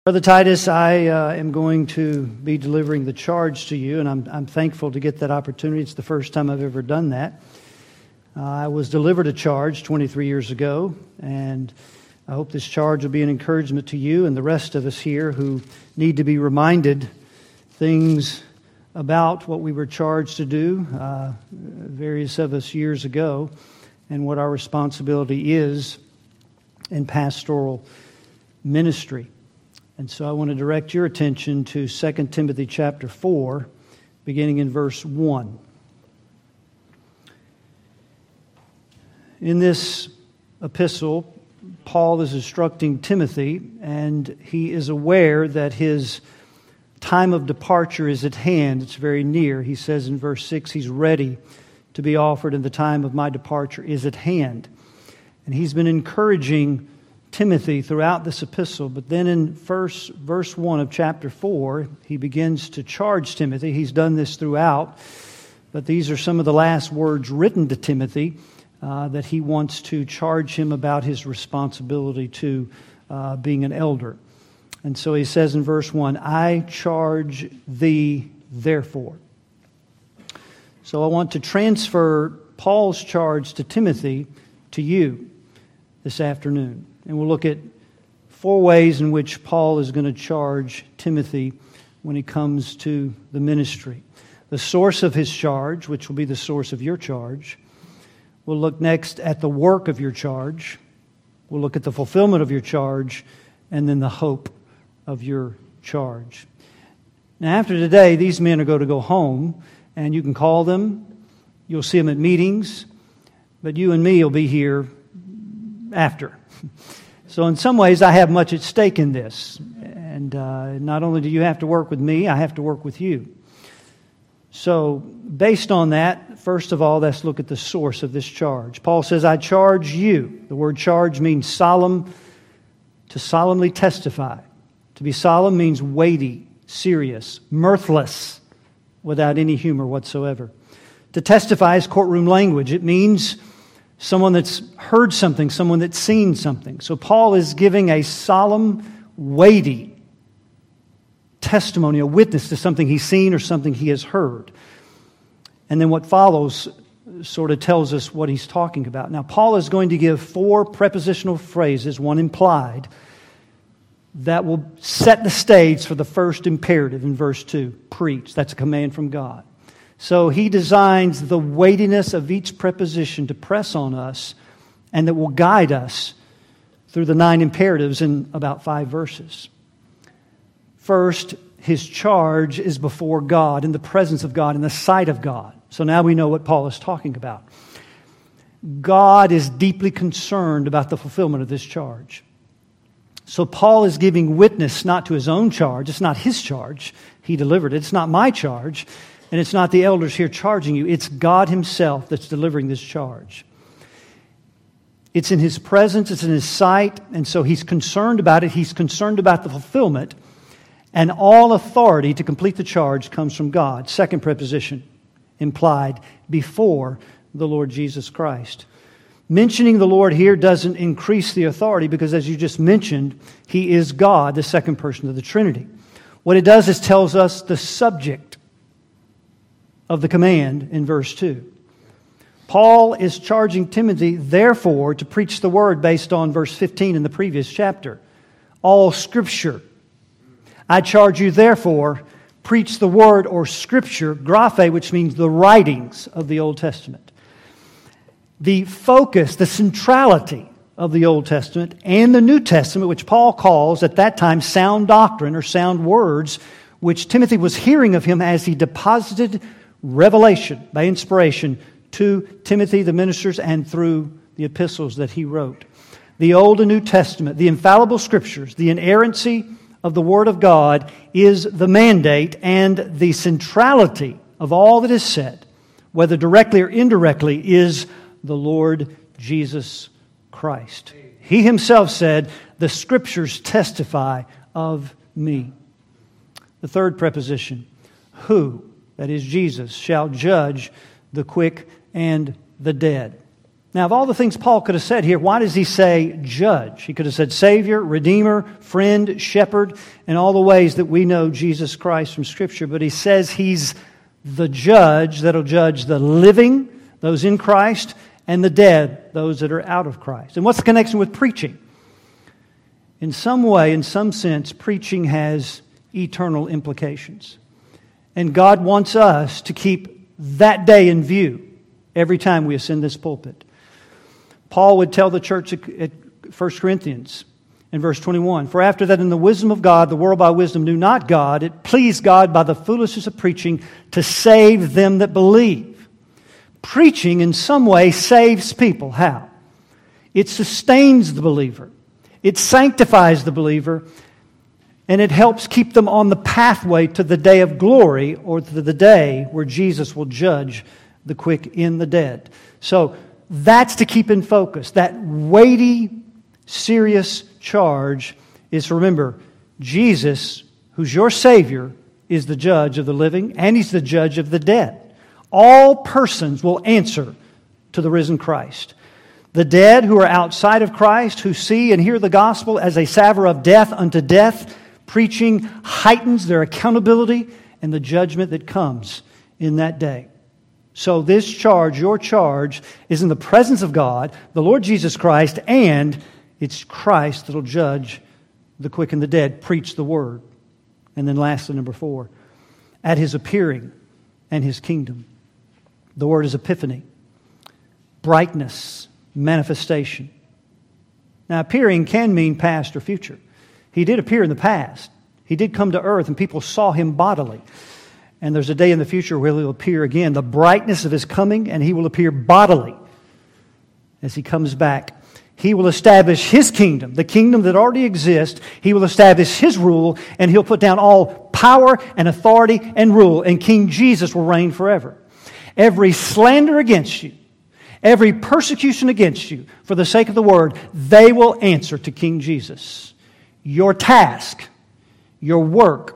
Brother Titus, I am going to be delivering the charge to you, and I'm thankful to get that opportunity. It's the first time I've ever done that. I was delivered a charge 23 years ago, and I hope this charge will be an encouragement to you and the rest of us here who need to be reminded things about what we were charged to do, various of us years ago, and what our responsibility is in pastoral ministry. And so I want to direct your attention to 2 Timothy chapter 4, beginning in verse 1. In this epistle, Paul is instructing Timothy, and he is aware that his time of departure is at hand. It's very near. He says in verse 6, he's ready to be offered, and the time of my departure is at hand. And he's been encouraging Timothy throughout this epistle, but then in verse 1 of chapter 4, he begins to charge Timothy. He's done this throughout, but these are some of the last words written to Timothy that he wants to charge him about his responsibility to being an elder. And so he says in verse 1, I charge thee therefore. So I want to transfer Paul's charge to Timothy to you this afternoon. And we'll look at 4 ways in which Paul is going to charge Timothy when he comes to the ministry. The source of his charge, which will be the source of your charge. We'll look next at the work of your charge. We'll look at the fulfillment of your charge, and then the hope of your charge. Now, after today, these men are going to go home, and you can call them. You'll see them at meetings, but you and me will be here after. So in some ways, I have much at stake in this. And not only do you have to work with me, I have to work with you. So based on that, first of all, let's look at the source of this charge. Paul says, I charge you. The word charge means solemn, to solemnly testify. To be solemn means weighty, serious, mirthless, without any humor whatsoever. To testify is courtroom language. It means someone that's heard something, someone that's seen something. So Paul is giving a solemn, weighty testimony, a witness to something he's seen or something he has heard. And then what follows sort of tells us what he's talking about. Now, Paul is going to give 4 prepositional phrases, one implied, that will set the stage for the first imperative in verse 2, preach. That's a command from God. So he designs the weightiness of each preposition to press on us and that will guide us through the 9 imperatives in about 5 verses. First, his charge is before God, in the presence of God, in the sight of God. So now we know what Paul is talking about. God is deeply concerned about the fulfillment of this charge. So Paul is giving witness not to his own charge. It's not his charge. He delivered it. It's not my charge. And it's not the elders here charging you. It's God himself that's delivering this charge. It's in his presence. It's in his sight. And so he's concerned about it. He's concerned about the fulfillment. And all authority to complete the charge comes from God. Second preposition, implied, before the Lord Jesus Christ. Mentioning the Lord here doesn't increase the authority because, as you just mentioned, He is God, the second person of the Trinity. What it does is tells us the subject of the command in verse 2. Paul is charging Timothy, therefore, to preach the word based on verse 15 in the previous chapter. All Scripture. I charge you, therefore, preach the word or Scripture, graphe, which means the writings of the Old Testament. The focus, the centrality of the Old Testament and the New Testament, which Paul calls at that time sound doctrine or sound words, which Timothy was hearing of him as he deposited revelation by inspiration to Timothy, the ministers, and through the epistles that he wrote. The Old and New Testament, the infallible Scriptures, the inerrancy of the Word of God is the mandate and the centrality of all that is said, whether directly or indirectly, is the Lord Jesus Christ. He himself said, the Scriptures testify of me. The third preposition, who, that is Jesus, shall judge the quick and the dead. Now, of all the things Paul could have said here, why does he say judge? He could have said Savior, Redeemer, Friend, Shepherd, and all the ways that we know Jesus Christ from Scripture. But he says He's the judge that'll judge the living, those in Christ, and the dead, those that are out of Christ. And what's the connection with preaching? In some way, in some sense, preaching has eternal implications. And God wants us to keep that day in view every time we ascend this pulpit. Paul would tell the church at 1 Corinthians in verse 21, "For after that in the wisdom of God, the world by wisdom knew not God. It pleased God by the foolishness of preaching to save them that believe." Preaching in some way saves people. How? It sustains the believer. It sanctifies the believer. And it helps keep them on the pathway to the day of glory, or to the day where Jesus will judge the quick and the dead. So that's to keep in focus. That weighty, serious charge is to remember Jesus, who's your Savior, is the judge of the living, and He's the judge of the dead. All persons will answer to the risen Christ. The dead who are outside of Christ, who see and hear the gospel as a savor of death unto death, preaching heightens their accountability and the judgment that comes in that day. So this charge, your charge, is in the presence of God, the Lord Jesus Christ, and it's Christ that will judge the quick and the dead. Preach the word. And then lastly, number 4, at His appearing and His kingdom. The word is epiphany, brightness, manifestation. Now, appearing can mean past or future. He did appear in the past. He did come to earth and people saw Him bodily. And there's a day in the future where He'll appear again. The brightness of His coming, and He will appear bodily as He comes back. He will establish His kingdom, the kingdom that already exists. He will establish His rule, and He'll put down all power and authority and rule, and King Jesus will reign forever. Every slander against you, every persecution against you for the sake of the word, they will answer to King Jesus. Your task, your work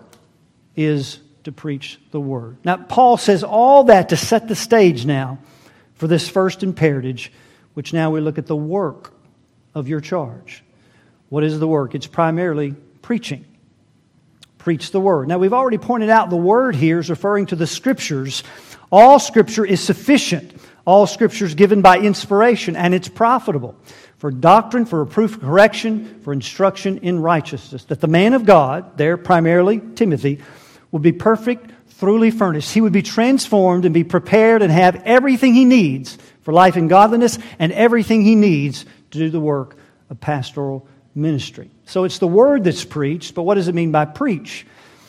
is to preach the word. Now, Paul says all that to set the stage now for this first imperative, which now we look at the work of your charge. What is the work? It's primarily preaching. Preach the word. Now, we've already pointed out the word here is referring to the Scriptures. All Scripture is sufficient. All Scripture is given by inspiration, and it's profitable for doctrine, for reproof, correction, for instruction in righteousness, that the man of God, there primarily Timothy, would be perfect, thoroughly furnished. He would be transformed and be prepared and have everything he needs for life and godliness, and everything he needs to do the work of pastoral ministry. So it's the word that's preached, but what does it mean by preach?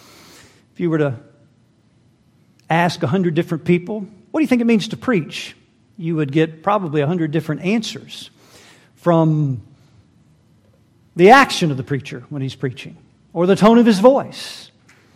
If you were to ask 100 different people, what do you think it means to preach? You would get probably 100 different answers, from the action of the preacher when he's preaching, or the tone of his voice,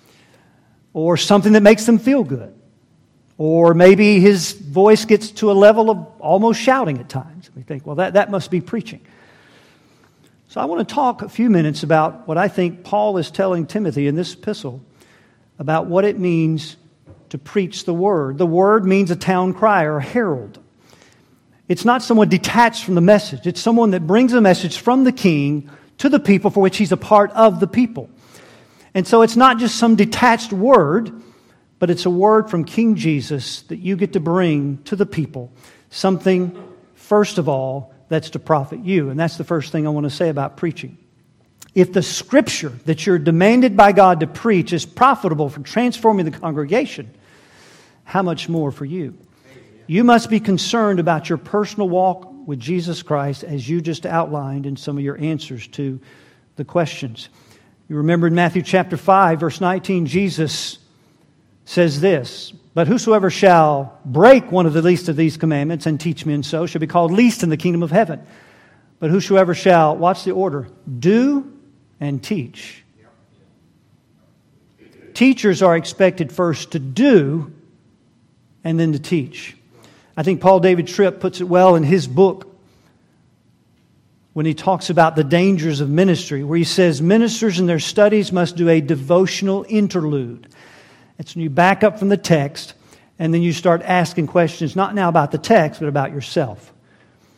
or something that makes them feel good, or maybe his voice gets to a level of almost shouting at times. We think, well, that must be preaching. So I want to talk a few minutes about what I think Paul is telling Timothy in this epistle about what it means to preach the word. The word means a town crier, a herald. It's not someone detached from the message. It's someone that brings a message from the king to the people for which he's a part of the people. And so it's not just some detached word, but it's a word from King Jesus that you get to bring to the people. Something, first of all, that's to profit you. And that's the first thing I want to say about preaching. If the Scripture that you're demanded by God to preach is profitable for transforming the congregation, how much more for you? You must be concerned about your personal walk with Jesus Christ, as you just outlined in some of your answers to the questions. You remember in Matthew chapter 5, verse 19, Jesus says this, "But whosoever shall break one of the least of these commandments and teach men so shall be called least in the kingdom of heaven. But whosoever shall," watch the order, "do and teach." Teachers are expected first to do and then to teach. I think Paul David Tripp puts it well in his book when he talks about the dangers of ministry, where he says ministers in their studies must do a devotional interlude. It's when you back up from the text and then you start asking questions, not now about the text, but about yourself.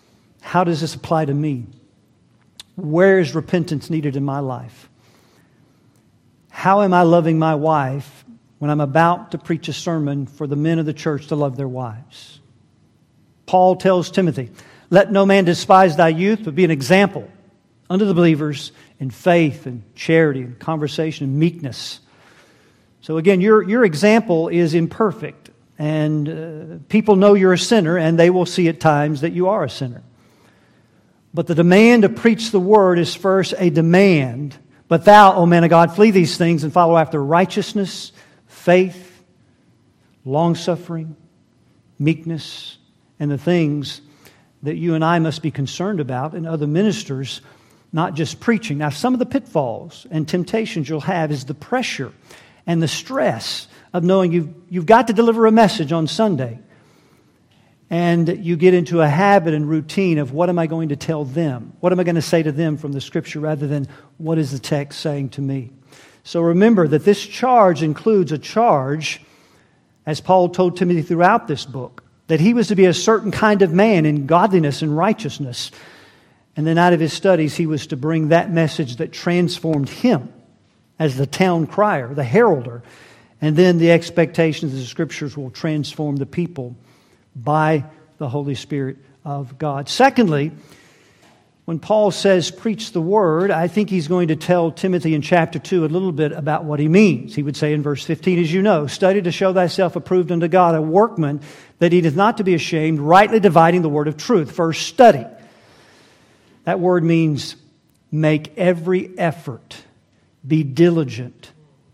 How does this apply to me? Where is repentance needed in my life? How am I loving my wife when I'm about to preach a sermon for the men of the church to love their wives? Paul tells Timothy, let no man despise thy youth, but be an example unto the believers in faith and charity and conversation and meekness. So again, your example is imperfect, and people know you're a sinner, and they will see at times that you are a sinner. But the demand to preach the word is first a demand. But thou, O man of God, flee these things and follow after righteousness, faith, long-suffering, meekness, and the things that you and I must be concerned about, and other ministers, not just preaching. Now, some of the pitfalls and temptations you'll have is the pressure and the stress of knowing you've got to deliver a message on Sunday. And you get into a habit and routine of what am I going to tell them? What am I going to say to them from the Scripture rather than what is the text saying to me? So remember that this charge includes a charge, as Paul told Timothy throughout this book, that he was to be a certain kind of man in godliness and righteousness. And then out of his studies, he was to bring that message that transformed him as the town crier, the heralder. And then the expectations of the Scriptures will transform the people by the Holy Spirit of God. Secondly, when Paul says preach the word, I think he's going to tell Timothy in chapter 2 a little bit about what he means. He would say in verse 15, as you know, study to show thyself approved unto God, a workman that needeth not to be ashamed, rightly dividing the word of truth. First, study. That word means make every effort, be diligent,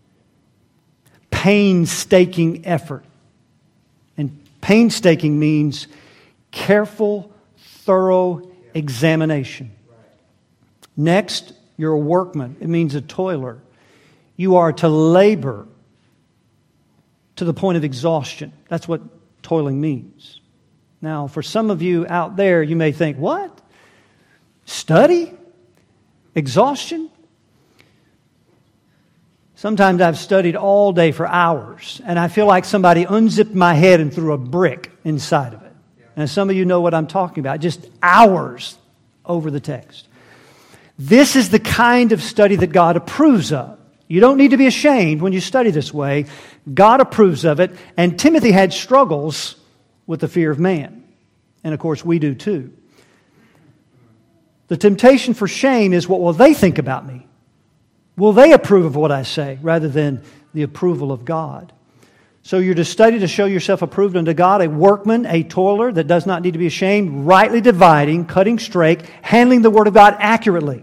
painstaking effort. And painstaking means careful, thorough examination. Next, you're a workman. It means a toiler. You are to labor to the point of exhaustion. That's what toiling means. Now, for some of you out there, you may think, what? Study? Exhaustion? Sometimes I've studied all day for hours, and I feel like somebody unzipped my head and threw a brick inside of it. And some of you know what I'm talking about, just hours over the text. This is the kind of study that God approves of. You don't need to be ashamed when you study this way. God approves of it, and Timothy had struggles with the fear of man. And of course, we do too. The temptation for shame is, what will they think about me? Will they approve of what I say rather than the approval of God? So you're to study to show yourself approved unto God, a workman, a toiler that does not need to be ashamed, rightly dividing, cutting straight, handling the Word of God accurately.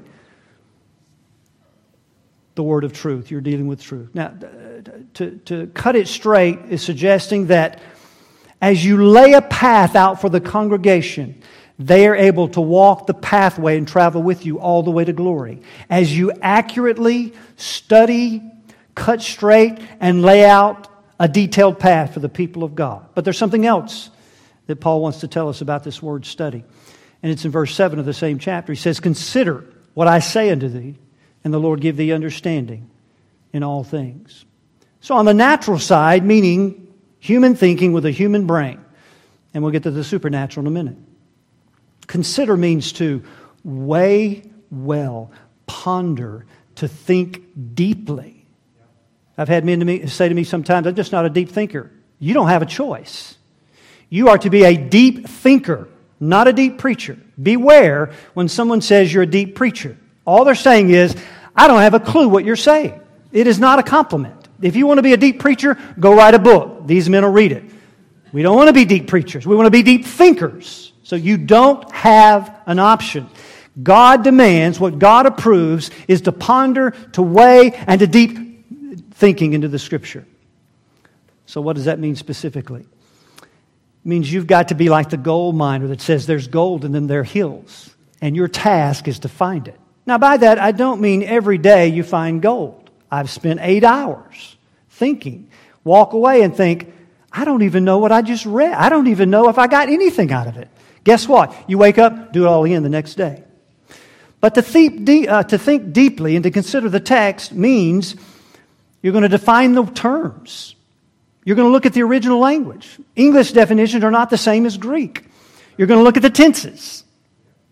The Word of truth. You're dealing with truth. Now, to cut it straight is suggesting that as you lay a path out for the congregation, they are able to walk the pathway and travel with you all the way to glory. As you accurately study, cut straight, and lay out a detailed path for the people of God. But there's something else that Paul wants to tell us about this word study. And it's in verse 7 of the same chapter. He says, consider what I say unto thee, and the Lord give thee understanding in all things. So on the natural side, meaning human thinking with a human brain. And we'll get to the supernatural in a minute. Consider means to weigh well, ponder, to think deeply. I've had men say to me sometimes, I'm just not a deep thinker. You don't have a choice. You are to be a deep thinker, not a deep preacher. Beware when someone says you're a deep preacher. All they're saying is, I don't have a clue what you're saying. It is not a compliment. If you want to be a deep preacher, go write a book. These men will read it. We don't want to be deep preachers. We want to be deep thinkers. So you don't have an option. God demands, what God approves is to ponder, to weigh, and to deep thinking into the Scripture. So what does that mean specifically? It means you've got to be like the gold miner that says there's gold in them, there are hills. And your task is to find it. Now by that, I don't mean every day you find gold. I've spent 8 hours thinking. Walk away and think, I don't even know what I just read. I don't even know if I got anything out of it. Guess what? You wake up, do it all again the next day. But to think deeply and to consider the text means you're going to define the terms. You're going to look at the original language. English definitions are not the same as Greek. You're going to look at the tenses.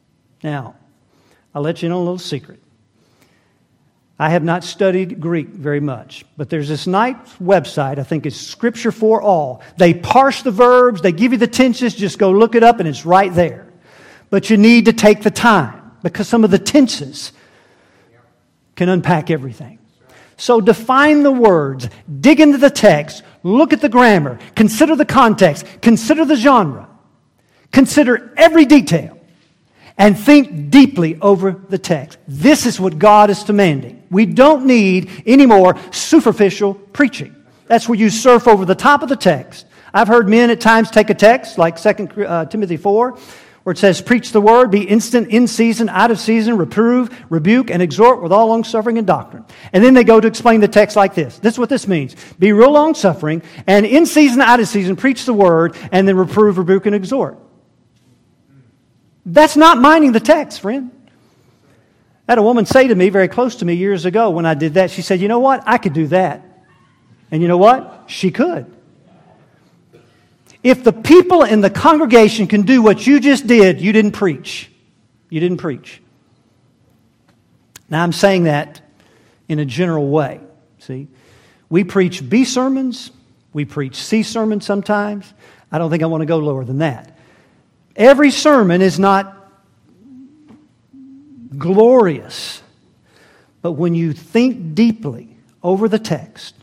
Now, I'll let you in on a little secret. I have not studied Greek very much, but there's this nice website, I think it's Scripture for All. They parse the verbs, they give you the tenses, just go look it up and it's right there. But you need to take the time because some of the tenses can unpack everything. So define the words, dig into the text, look at the grammar, consider the context, consider the genre, consider every detail, and think deeply over the text. This is what God is demanding. We don't need any more superficial preaching. That's where you surf over the top of the text. I've heard men at times take a text like 2 Timothy 4, where it says, preach the word, be instant, in season, out of season, reprove, rebuke, and exhort with all long-suffering and doctrine. And then they go to explain the text like this. This is what this means. Be real long-suffering, and in season, out of season, preach the word, and then reprove, rebuke, and exhort. That's not minding the text, friend. I had a woman say to me, very close to me years ago when I did that, she said, you know what? I could do that. And you know what? She could. If the people in the congregation can do what you just did, you didn't preach. You didn't preach. Now, I'm saying that in a general way. See, we preach B sermons. We preach C sermons sometimes. I don't think I want to go lower than that. Every sermon is not glorious. But when you think deeply over the text,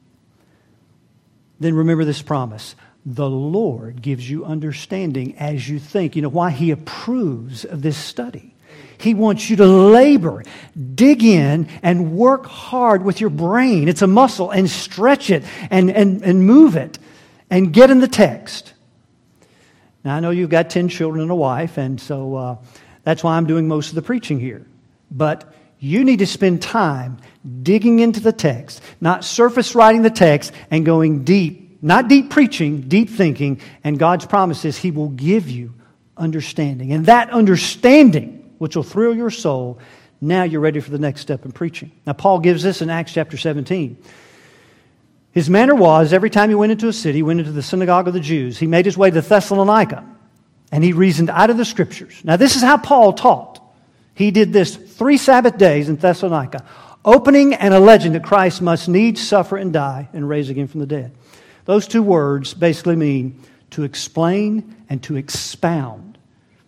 then remember this promise. The Lord gives you understanding as you think. You know why? He approves of this study. He wants you to labor, dig in, and work hard with your brain. It's a muscle, and stretch it, and move it, and get in the text. Now, I know you've got 10 children and a wife, and so that's why I'm doing most of the preaching here. But you need to spend time digging into the text, not surface writing the text and going deep. Not deep preaching, deep thinking, and God's promise is He will give you understanding. And that understanding, which will thrill your soul, now you're ready for the next step in preaching. Now, Paul gives this in Acts chapter 17. His manner was, every time he went into a city, he went into the synagogue of the Jews. He made his way to Thessalonica, and he reasoned out of the Scriptures. Now, this is how Paul taught. He did this 3 Sabbath days in Thessalonica, opening and alleging that Christ must needs suffer and die and raise again from the dead. Those two words basically mean to explain and to expound.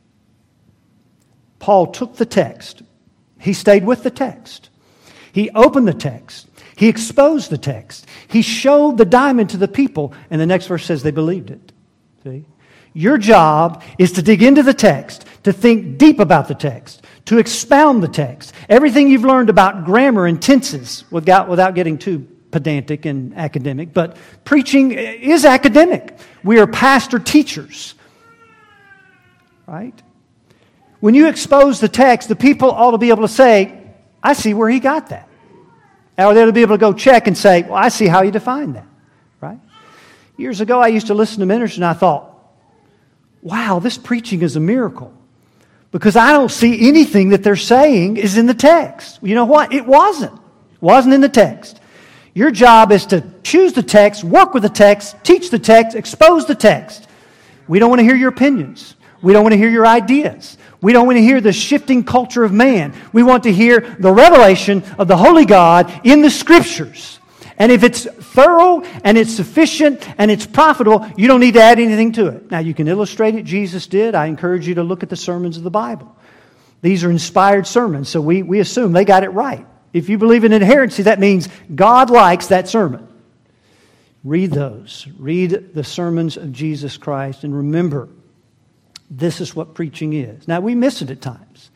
Paul took the text. He stayed with the text. He opened the text. He exposed the text. He showed the diamond to the people. And the next verse says they believed it. See? Your job is to dig into the text, to think deep about the text, to expound the text. Everything you've learned about grammar and tenses without getting too pedantic and academic, but preaching is academic. We are pastor teachers, right? When you expose the text, the people ought to be able to say, I see where he got that. Or they'll be able to go check and say, well, I see how you define that, right? Years ago, I used to listen to ministers and I thought, wow, this preaching is a miracle. Because I don't see anything that they're saying is in the text. You know what? It wasn't. It wasn't in the text. Your job is to choose the text, work with the text, teach the text, expose the text. We don't want to hear your opinions. We don't want to hear your ideas. We don't want to hear the shifting culture of man. We want to hear the revelation of the Holy God in the Scriptures. And if it's thorough and it's sufficient and it's profitable, you don't need to add anything to it. Now, you can illustrate it. Jesus did. I encourage you to look at the sermons of the Bible. These are inspired sermons, so we assume they got it right. If you believe in inerrancy, that means God likes that sermon. Read those. Read the sermons of Jesus Christ and remember, this is what preaching is. Now, we miss it at times.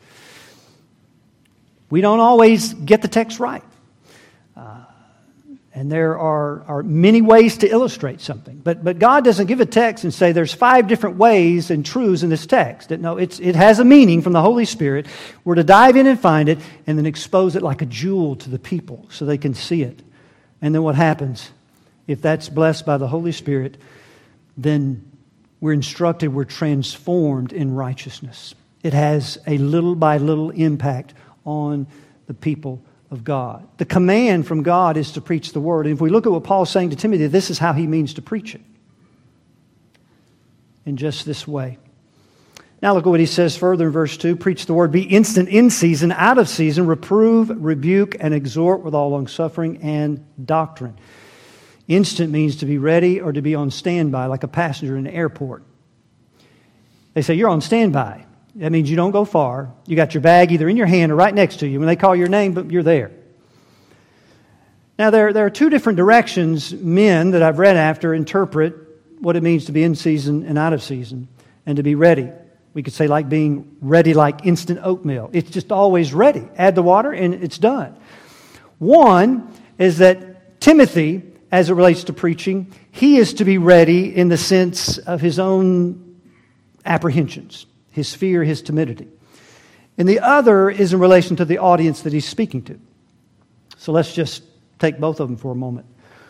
We don't always get the text right. And there are many ways to illustrate something. But God doesn't give a text and say there's 5 different ways and truths in this text. No, it has a meaning from the Holy Spirit. We're to dive in and find it and then expose it like a jewel to the people so they can see it. And then what happens? If that's blessed by the Holy Spirit, then we're instructed, we're transformed in righteousness. It has a little by little impact on the people of God. The command from God is to preach the Word. And if we look at what Paul's saying to Timothy, this is how he means to preach it. In just this way. Now look at what he says further in verse 2. Preach the word, be instant in season, out of season, reprove, rebuke, and exhort with all longsuffering and doctrine. Instant means to be ready or to be on standby, like a passenger in an airport. They say, you're on standby. That means you don't go far. You got your bag either in your hand or right next to you. When they call your name, but you're there. Now, there are two different directions men that I've read after interpret what it means to be in season and out of season and to be ready. We could say like being ready like instant oatmeal. It's just always ready. Add the water and it's done. One is that Timothy, as it relates to preaching, he is to be ready in the sense of his own apprehensions, his fear, his timidity. And the other is in relation to the audience that he's speaking to. So let's just take both of them for a moment.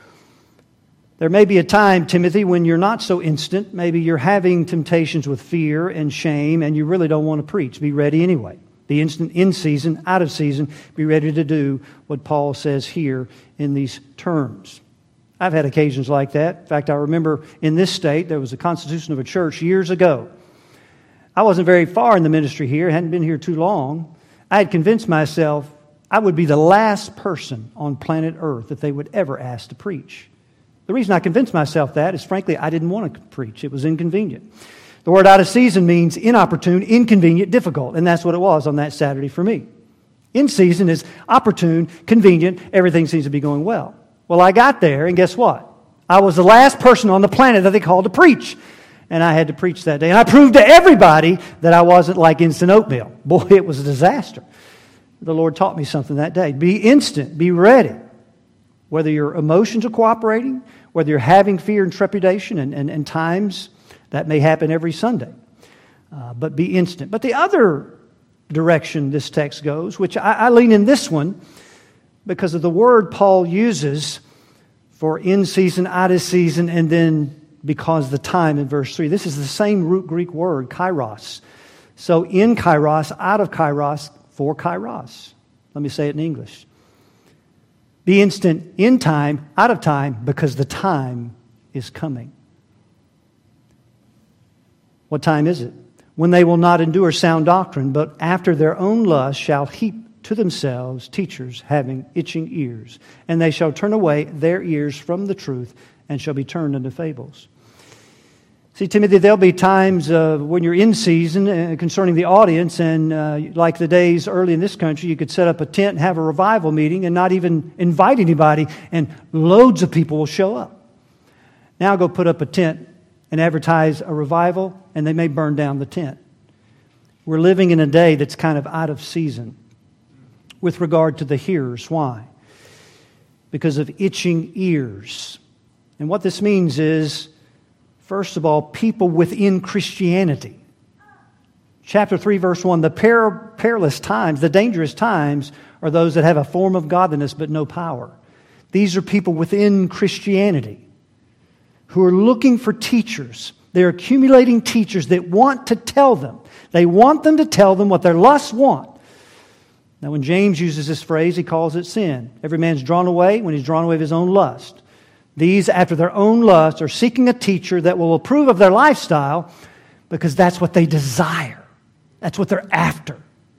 There may be a time, Timothy, when you're not so instant. Maybe you're having temptations with fear and shame, and you really don't want to preach. Be ready anyway. Be instant in season, out of season. Be ready to do what Paul says here in these terms. I've had occasions like that. In fact, I remember in this state, there was a constitution of a church years ago. I wasn't very far in the ministry here, hadn't been here too long. I had convinced myself I would be the last person on planet Earth that they would ever ask to preach. The reason I convinced myself that is, frankly, I didn't want to preach. It was inconvenient. The word out of season means inopportune, inconvenient, difficult, and that's what it was on that Saturday for me. In season is opportune, convenient, everything seems to be going well. Well, I got there, and guess what? I was the last person on the planet that they called to preach. And I had to preach that day. And I proved to everybody that I wasn't like instant oatmeal. Boy, it was a disaster. The Lord taught me something that day. Be instant. Be ready. Whether your emotions are cooperating, whether you're having fear and trepidation, and times that may happen every Sunday. But be instant. But the other direction this text goes, which I lean in this one because of the word Paul uses for in season, out of season, and then because the time in verse 3. This is the same root Greek word, kairos. So in kairos, out of kairos, for kairos. Let me say it in English. Be instant in time, out of time, because the time is coming. What time is it? When they will not endure sound doctrine, but after their own lust shall heap to themselves teachers having itching ears, and they shall turn away their ears from the truth and shall be turned into fables. See, Timothy, there'll be times when you're in season concerning the audience, and like the days early in this country, you could set up a tent and have a revival meeting and not even invite anybody, and loads of people will show up. Now go put up a tent and advertise a revival, and they may burn down the tent. We're living in a day that's kind of out of season with regard to the hearers. Why? Because of itching ears. And what this means is, first of all, people within Christianity. Chapter 3, verse 1, the perilous times, the dangerous times, are those that have a form of godliness but no power. These are people within Christianity who are looking for teachers. They're accumulating teachers that want to tell them. They want them to tell them what their lusts want. Now, when James uses this phrase, he calls it sin. Every man's drawn away when he's drawn away of his own lust. These, after their own lust, are seeking a teacher that will approve of their lifestyle because that's what they desire. That's what they're after.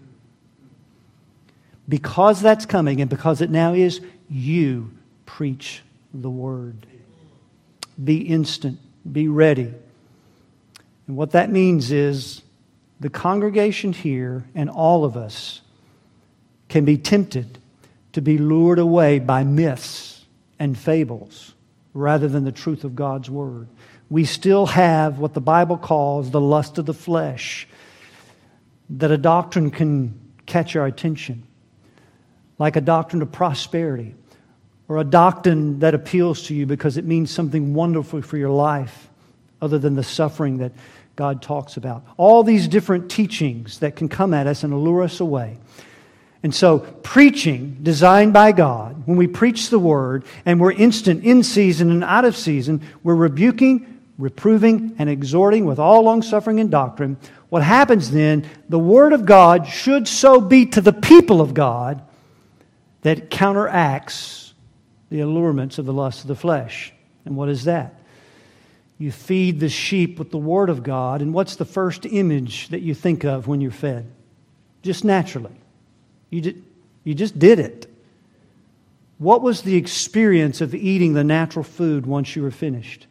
Because that's coming and because it now is, you preach the word. Be instant. Be ready. And what that means is the congregation here and all of us can be tempted to be lured away by myths and fables rather than the truth of God's Word. We still have what the Bible calls the lust of the flesh, that a doctrine can catch our attention, like a doctrine of prosperity, or a doctrine that appeals to you because it means something wonderful for your life other than the suffering that God talks about. All these different teachings that can come at us and allure us away. And so preaching, designed by God, when we preach the Word and we're instant in season and out of season, we're rebuking, reproving, and exhorting with all longsuffering and doctrine. What happens then, the Word of God should so be to the people of God that it counteracts the allurements of the lust of the flesh. And what is that? You feed the sheep with the Word of God, and what's the first image that you think of when you're fed? Just naturally. You just did it. What was the experience of eating the natural food once you were finished?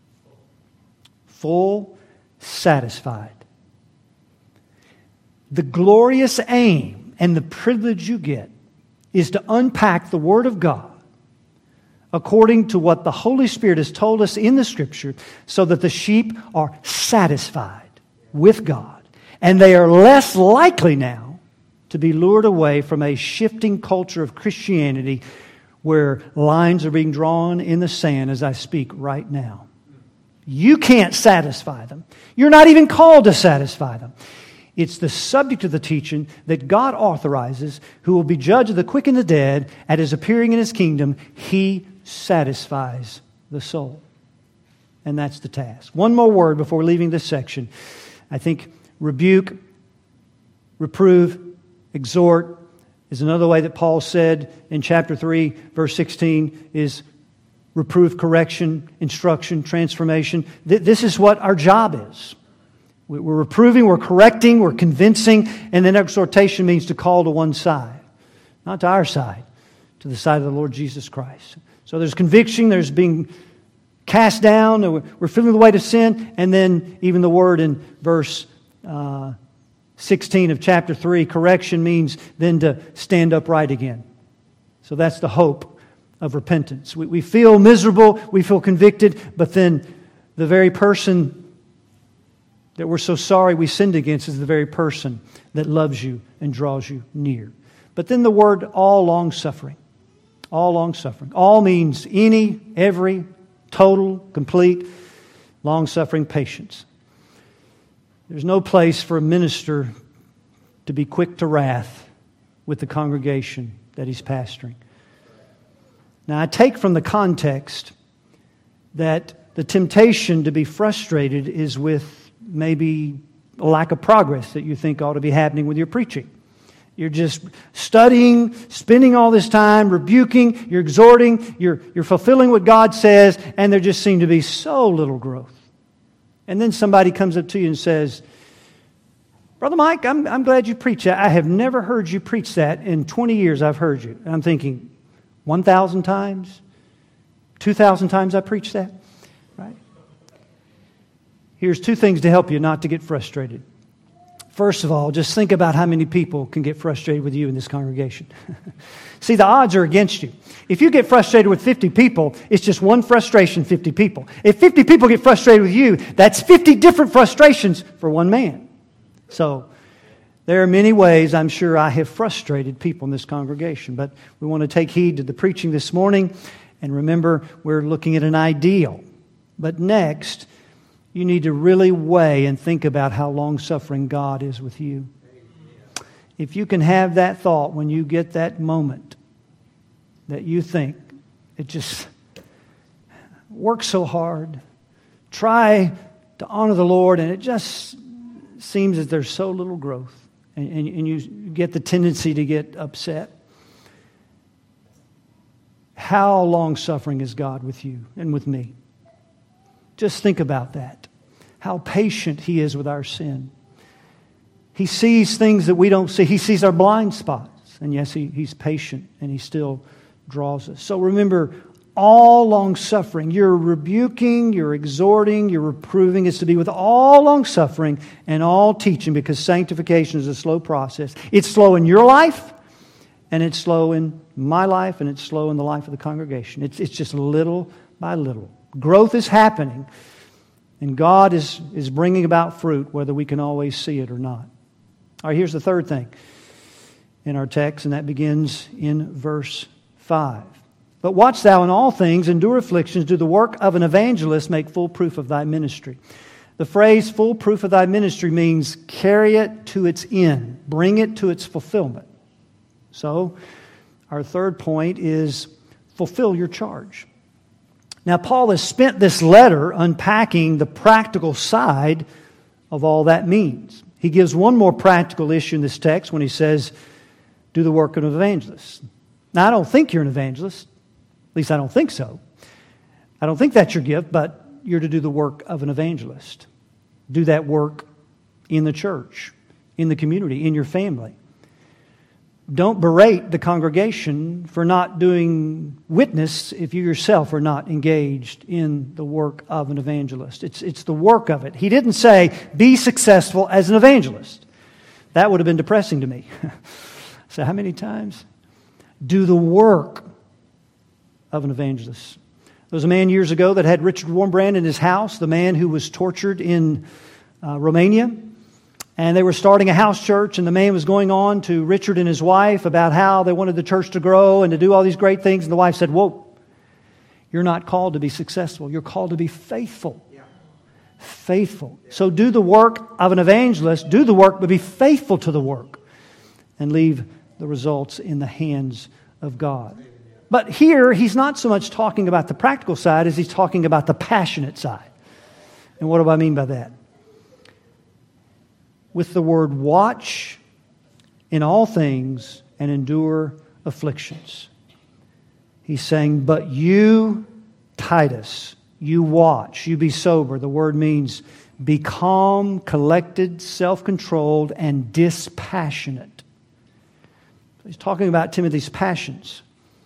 Full, satisfied. The glorious aim and the privilege you get is to unpack the Word of God according to what the Holy Spirit has told us in the Scripture, so that the sheep are satisfied with God. And they are less likely now to be lured away from a shifting culture of Christianity where lines are being drawn in the sand as I speak right now. You can't satisfy them. You're not even called to satisfy them. It's the subject of the teaching that God authorizes, who will be judge of the quick and the dead at His appearing in His kingdom. He satisfies the soul. And that's the task. One more word before leaving this section. I think rebuke, reprove, exhort is another way that Paul said in chapter 3, verse 16, is reproof, correction, instruction, transformation. This is what our job is. We're reproving, we're correcting, we're convincing, and then exhortation means to call to one side. Not to our side, to the side of the Lord Jesus Christ. So there's conviction, there's being cast down, we're feeling the weight of sin, and then even the word in verse 16 of chapter 3, correction means then to stand upright again. So that's the hope of repentance. We feel miserable, we feel convicted, but then the very person that we're so sorry we sinned against is the very person that loves you and draws you near. But then the word all long-suffering. All long-suffering. All means any, every, total, complete, long-suffering patience. There's no place for a minister to be quick to wrath with the congregation that he's pastoring. Now, I take from the context that the temptation to be frustrated is with maybe a lack of progress that you think ought to be happening with your preaching. You're just studying, spending all this time, rebuking, you're exhorting, you're fulfilling what God says, and there just seems to be so little growth. And then somebody comes up to you and says, Brother Mike, I'm glad you preach that. I have never heard you preach that. In 20 years I've heard you. And I'm thinking, 1,000 times? 2,000 times I preached that? Right? Here's two things to help you not to get frustrated. First of all, just think about how many people can get frustrated with you in this congregation. See, the odds are against you. If you get frustrated with 50 people, it's just one frustration, 50 people. If 50 people get frustrated with you, that's 50 different frustrations for one man. So, there are many ways I'm sure I have frustrated people in this congregation, but we want to take heed to the preaching this morning, and remember, we're looking at an ideal. But next, you need to really weigh and think about how long-suffering God is with you. If you can have that thought when you get that moment that you think, it just works so hard, try to honor the Lord, and it just seems that there's so little growth, and you get the tendency to get upset. How long-suffering is God with you and with me? Just think about that. How patient He is with our sin. He sees things that we don't see. He sees our blind spots. And yes, He's patient and He still draws us. So remember, all long-suffering. You're rebuking, you're exhorting, you're reproving. It's to be with all long-suffering and all teaching, because sanctification is a slow process. It's slow in your life, and it's slow in my life, and it's slow in the life of the congregation. It's just little by little. Growth is happening, and God is bringing about fruit, whether we can always see it or not. All right, here's the third thing in our text, and that begins in verse 5. But watch thou in all things, endure afflictions, do the work of an evangelist, make full proof of thy ministry. The phrase full proof of thy ministry means carry it to its end, bring it to its fulfillment. So, our third point is fulfill your charge. Now, Paul has spent this letter unpacking the practical side of all that means. He gives one more practical issue in this text when he says, do the work of an evangelist. Now, I don't think you're an evangelist. At least I don't think so. I don't think that's your gift, but you're to do the work of an evangelist. Do that work in the church, in the community, in your family. Don't berate the congregation for not doing witness if you yourself are not engaged in the work of an evangelist. It's the work of it. He didn't say, be successful as an evangelist. That would have been depressing to me. So how many times? Do the work of an evangelist. There was a man years ago that had Richard Wurmbrand in his house, the man who was tortured in Romania. And they were starting a house church, and the man was going on to Richard and his wife about how they wanted the church to grow and to do all these great things. And the wife said, whoa, you're not called to be successful. You're called to be faithful. Yeah. Faithful. Yeah. So do the work of an evangelist. Do the work, but be faithful to the work. And leave the results in the hands of God. But here, he's not so much talking about the practical side as he's talking about the passionate side. And what do I mean by that? With the word watch in all things and endure afflictions. He's saying, but you, Titus, you watch, you be sober. The word means be calm, collected, self-controlled, and dispassionate. He's talking about Timothy's passions.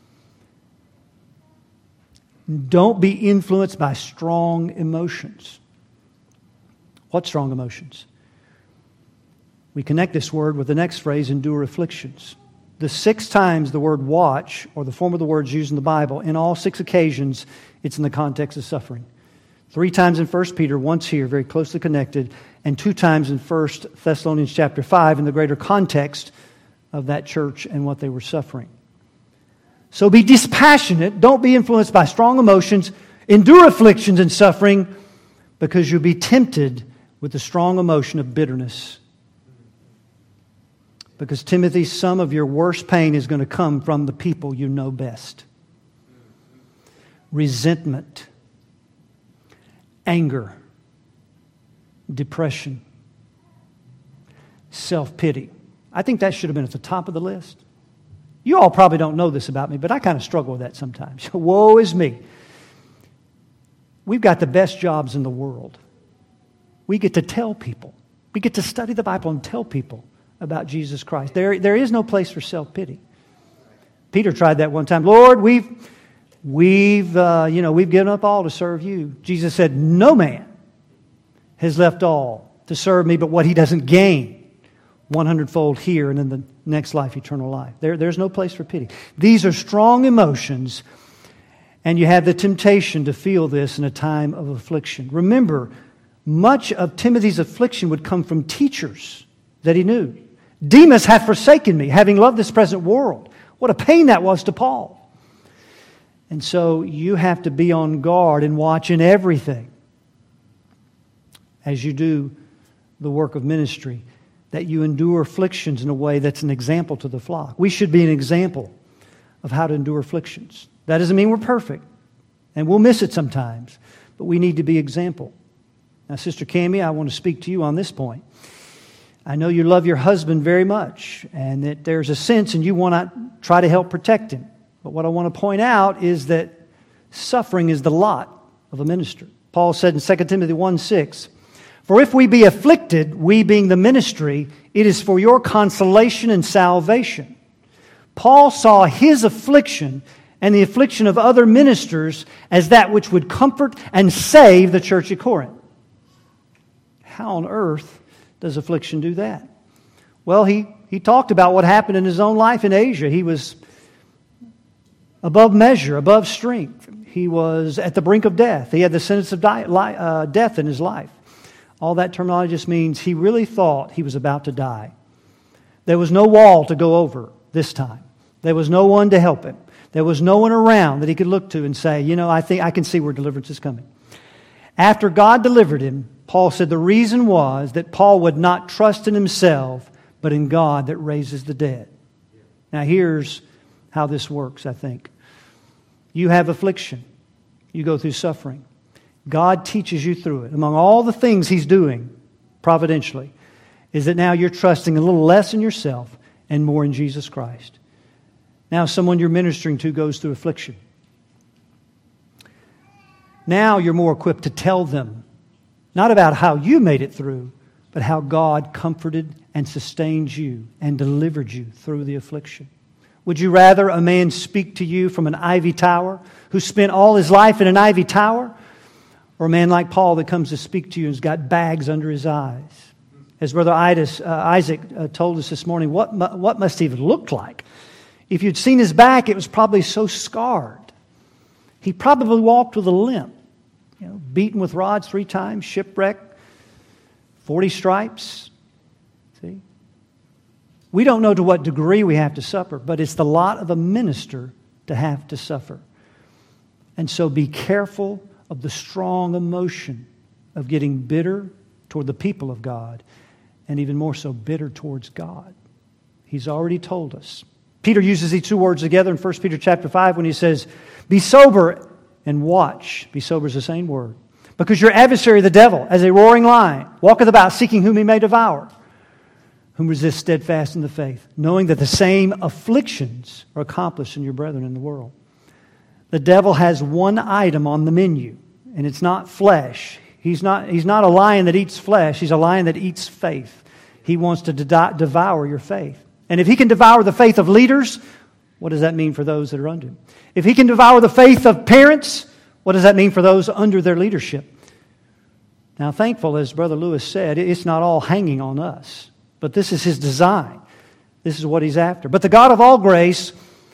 Don't be influenced by strong emotions. What strong emotions? We connect this word with the next phrase, endure afflictions. The 6 times the word watch, or the form of the words used in the Bible, in all 6 occasions, it's in the context of suffering. 3 times in 1 Peter, once here, very closely connected, and 2 times in 1 Thessalonians chapter 5, in the greater context of that church and what they were suffering. So be dispassionate, don't be influenced by strong emotions, endure afflictions and suffering, because you'll be tempted with the strong emotion of bitterness. Because, Timothy, some of your worst pain is going to come from the people you know best. Resentment, anger, depression, self-pity. I think that should have been at the top of the list. You all probably don't know this about me, but I kind of struggle with that sometimes. Woe is me. We've got the best jobs in the world. We get to tell people. We get to study the Bible and tell people about Jesus Christ. There is no place for self-pity. Peter tried that one time. Lord, we've given up all to serve you. Jesus said, no man has left all to serve me but what he doesn't gain 100-fold here and in the next life, eternal life. There's no place for pity. These are strong emotions, and you have the temptation to feel this in a time of affliction. Remember, much of Timothy's affliction would come from teachers that he knew. Demas hath forsaken me, having loved this present world. What a pain that was to Paul. And so you have to be on guard and watch in everything as you do the work of ministry, that you endure afflictions in a way that's an example to the flock. We should be an example of how to endure afflictions. That doesn't mean we're perfect, and we'll miss it sometimes, but we need to be example. Now, Sister Cammie, I want to speak to you on this point. I know you love your husband very much, and that there's a sense and you want to try to help protect him. But what I want to point out is that suffering is the lot of a minister. Paul said in 2 Timothy 1:6, for if we be afflicted, we being the ministry, it is for your consolation and salvation. Paul saw his affliction and the affliction of other ministers as that which would comfort and save the church at Corinth. How on earth does affliction do that? Well, he talked about what happened in his own life in Asia. He was above measure, above strength. He was at the brink of death. He had the sentence of death in his life. All that terminology just means he really thought he was about to die. There was no wall to go over this time. There was no one to help him. There was no one around that he could look to and say, I think I can see where deliverance is coming. After God delivered him, Paul said the reason was that Paul would not trust in himself, but in God that raises the dead. Now here's how this works, I think. You have affliction. You go through suffering. God teaches you through it. Among all the things He's doing providentially is that now you're trusting a little less in yourself and more in Jesus Christ. Now someone you're ministering to goes through affliction. Now you're more equipped to tell them, not about how you made it through, but how God comforted and sustained you and delivered you through the affliction. Would you rather a man speak to you from an ivy tower who spent all his life in an ivy tower, or a man like Paul that comes to speak to you and has got bags under his eyes? As Brother Isaac told us this morning, what must he have looked like? If you'd seen his back, it was probably so scarred. He probably walked with a limp, beaten with rods 3 times, shipwrecked, 40 stripes. See? We don't know to what degree we have to suffer, but it's the lot of a minister to have to suffer. And so be careful of the strong emotion of getting bitter toward the people of God, and even more so bitter towards God. He's already told us. Peter uses these 2 words together in 1 Peter chapter 5 when he says, be sober and watch. Be sober is the same word. Because your adversary, the devil, as a roaring lion, walketh about seeking whom he may devour, whom resist steadfast in the faith, knowing that the same afflictions are accomplished in your brethren in the world. The devil has one item on the menu, and it's not flesh. He's not a lion that eats flesh. He's a lion that eats faith. He wants to devour your faith. And if he can devour the faith of leaders, what does that mean for those that are under him? If he can devour the faith of parents, what does that mean for those under their leadership? Now, thankful, as Brother Lewis said, it's not all hanging on us. But this is his design. This is what he's after. But the God of all grace,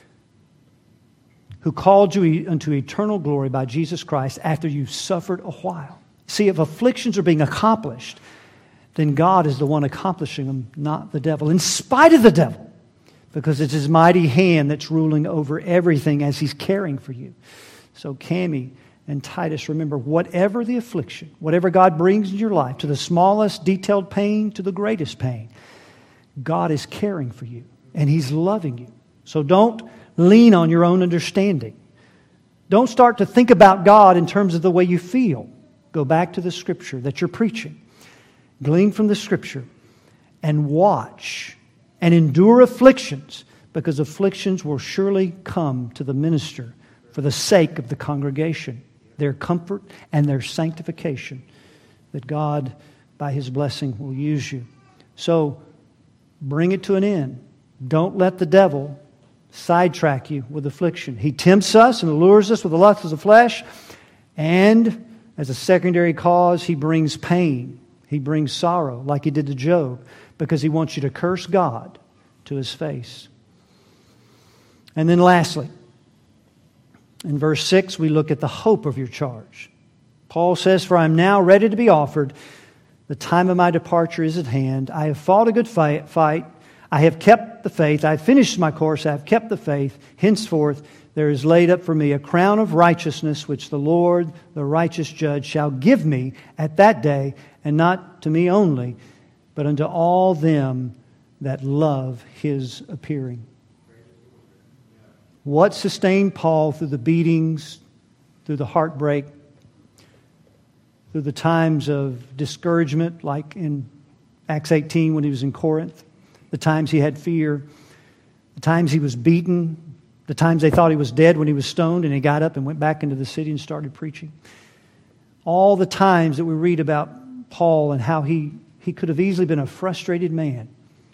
who called you unto eternal glory by Jesus Christ after you've suffered a while. See, if afflictions are being accomplished, then God is the one accomplishing them, not the devil. In spite of the devil. Because it's his mighty hand that's ruling over everything as he's caring for you. So Cammie and Titus, remember, whatever the affliction, whatever God brings in your life, to the smallest detailed pain to the greatest pain, God is caring for you and he's loving you. So don't lean on your own understanding. Don't start to think about God in terms of the way you feel. Go back to the Scripture that you're preaching. Glean from the Scripture and watch and endure afflictions, because afflictions will surely come to the minister for the sake of the congregation, their comfort and their sanctification, that God, by his blessing, will use you. So bring it to an end. Don't let the devil sidetrack you with affliction. He tempts us and allures us with the lusts of the flesh, and as a secondary cause, he brings pain. He brings sorrow, like he did to Job, because he wants you to curse God to his face. And then lastly, in verse 6, we look at the hope of your charge. Paul says, for I am now ready to be offered. The time of my departure is at hand. I have fought a good fight. I have kept the faith. I have finished my course. I have kept the faith. Henceforth, there is laid up for me a crown of righteousness, which the Lord, the righteous judge, shall give me at that day, and not to me only, but unto all them that love his appearing. What sustained Paul through the beatings, through the heartbreak, through the times of discouragement, like in Acts 18 when he was in Corinth, the times he had fear, the times he was beaten, the times they thought he was dead when he was stoned and he got up and went back into the city and started preaching. All the times that we read about Paul and how he could have easily been a frustrated man.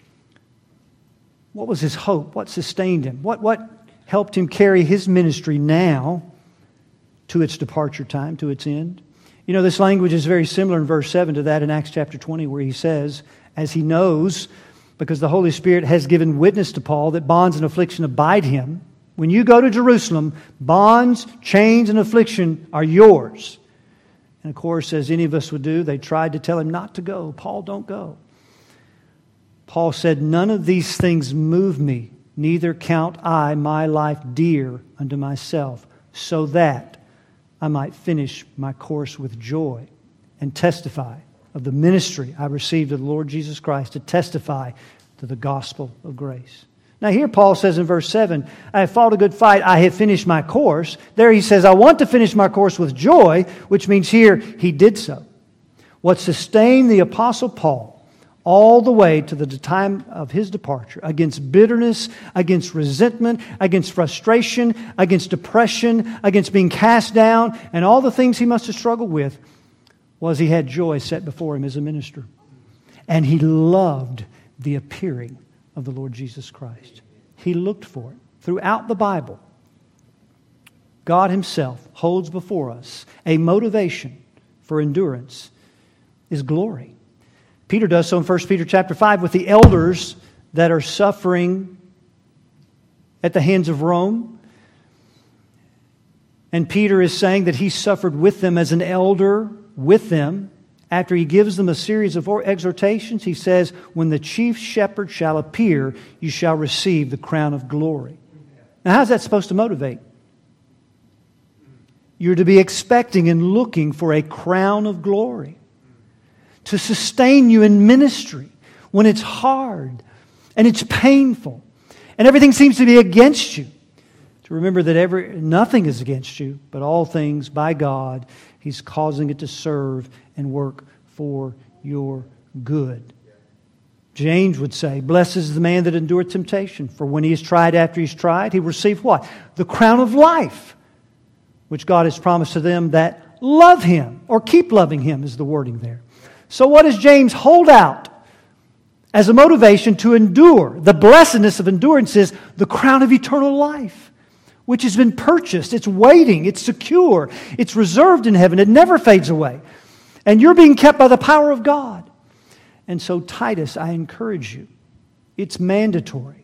What was his hope? What sustained him? What helped him carry his ministry now to its departure time, to its end? You know, this language is very similar in verse 7 to that in Acts chapter 20, where he says, as he knows, because the Holy Spirit has given witness to Paul that bonds and affliction abide him. When you go to Jerusalem, bonds, chains, and affliction are yours. And of course, as any of us would do, they tried to tell him not to go. Paul, don't go. Paul said, none of these things move me, neither count I my life dear unto myself, so that I might finish my course with joy and testify of the ministry I received of the Lord Jesus Christ, to testify to the gospel of grace. Now here Paul says in verse 7, I have fought a good fight, I have finished my course. There he says, I want to finish my course with joy, which means here he did so. What sustained the Apostle Paul all the way to the time of his departure, against bitterness, against resentment, against frustration, against depression, against being cast down, and all the things he must have struggled with, was he had joy set before him as a minister. And he loved the appearing of the Lord Jesus Christ. He looked for it. Throughout the Bible, God himself holds before us a motivation for endurance is glory. Peter does so in 1 Peter chapter 5 with the elders that are suffering at the hands of Rome. And Peter is saying that he suffered with them as an elder with them. After he gives them a series of exhortations, he says, when the chief shepherd shall appear, you shall receive the crown of glory. Now, how's that supposed to motivate? You're to be expecting and looking for a crown of glory to sustain you in ministry when it's hard and it's painful and everything seems to be against you. To remember that nothing is against you, but all things by God, He's causing it to serve and work for your good. James would say, blessed is the man that endureth temptation, for when he is tried after he's tried, he will receive what? The crown of life, which God has promised to them that love Him, or keep loving Him is the wording there. So what does James hold out as a motivation to endure? The blessedness of endurance is the crown of eternal life, which has been purchased. It's waiting. It's secure. It's reserved in heaven. It never fades away. And you're being kept by the power of God. And so, Titus, I encourage you, it's mandatory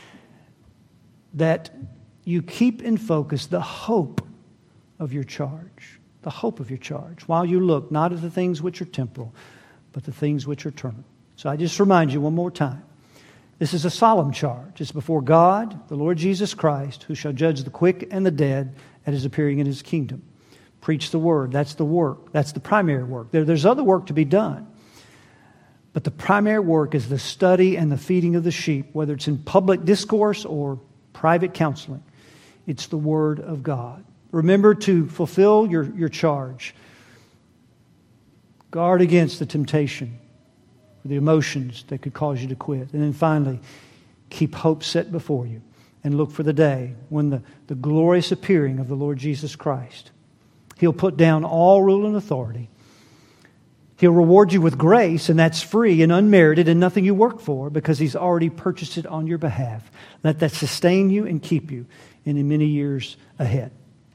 that you keep in focus the hope of your charge. The hope of your charge, while you look not at the things which are temporal, but the things which are eternal. So I just remind you one more time. This is a solemn charge. It's before God, the Lord Jesus Christ, who shall judge the quick and the dead at His appearing in His kingdom. Preach the word. That's the work. That's the primary work. There's other work to be done. But the primary work is the study and the feeding of the sheep, whether it's in public discourse or private counseling. It's the Word of God. Remember to fulfill your charge. Guard against the temptation, the emotions that could cause you to quit. And then finally, keep hope set before you and look for the day when the glorious appearing of the Lord Jesus Christ. He'll put down all rule and authority. He'll reward you with grace, and that's free and unmerited and nothing you work for because He's already purchased it on your behalf. Let that sustain you and keep you in the many years ahead.